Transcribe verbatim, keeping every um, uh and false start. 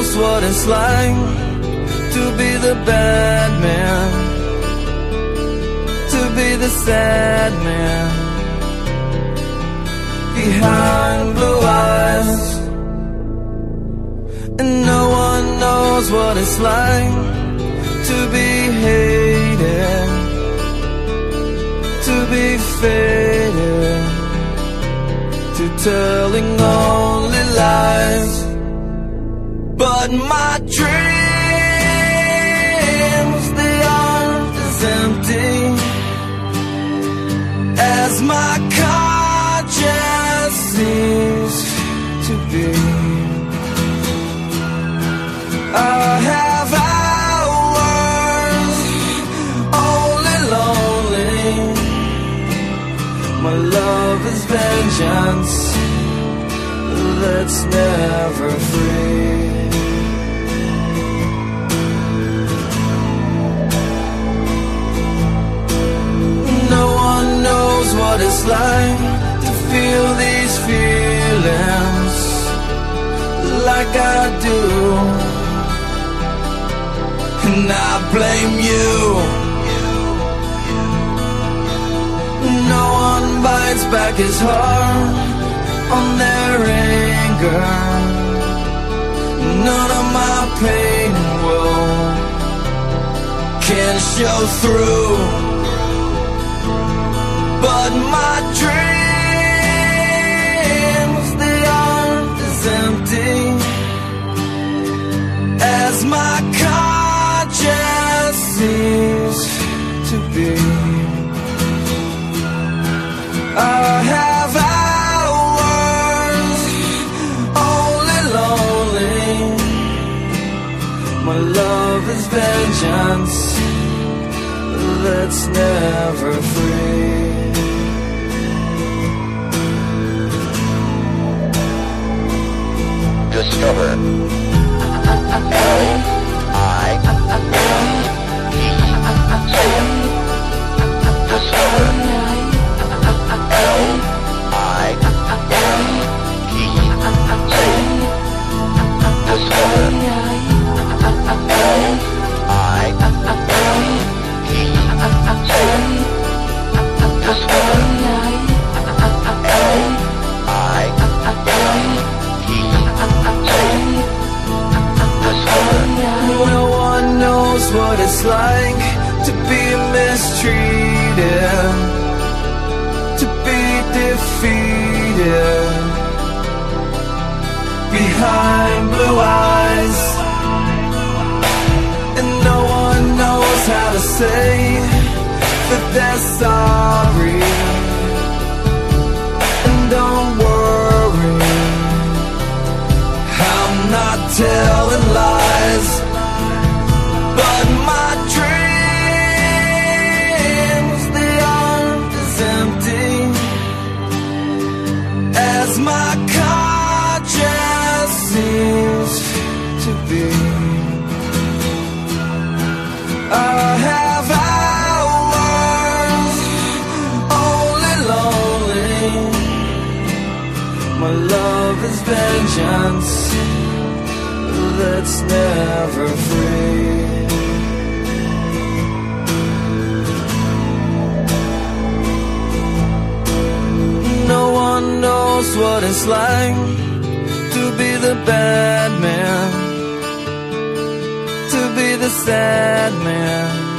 knows what it's like to be the bad man, to be the sad man behind blue eyes. And no one knows what it's like to be hated, to be faded, to telling only lies. But my dreams, they aren't as empty as my conscience seems to be. I have hours only lonely. My love is vengeance that's never free. No one knows what it's like to feel these feelings like I do, and I blame you. No one bites back his heart on their anger. None of my pain will can show through. But my dreams, they aren't as empty as my conscience seems to be. I have hours only lonely. My love is vengeance that's never free. Discover L I M E. Discover L I M E. Discover L I M E. Discover L I M E. No one knows what it's like to be mistreated, to be defeated behind blue eyes. And no one knows how to say that they're sorry. And don't worry, I'm not telling lies. But my dreams, they aren't as empty as my conscience seems to be. I have hours only lonely. My love is vengeance that's never free. No one knows what it's like to be the bad man, to be the sad man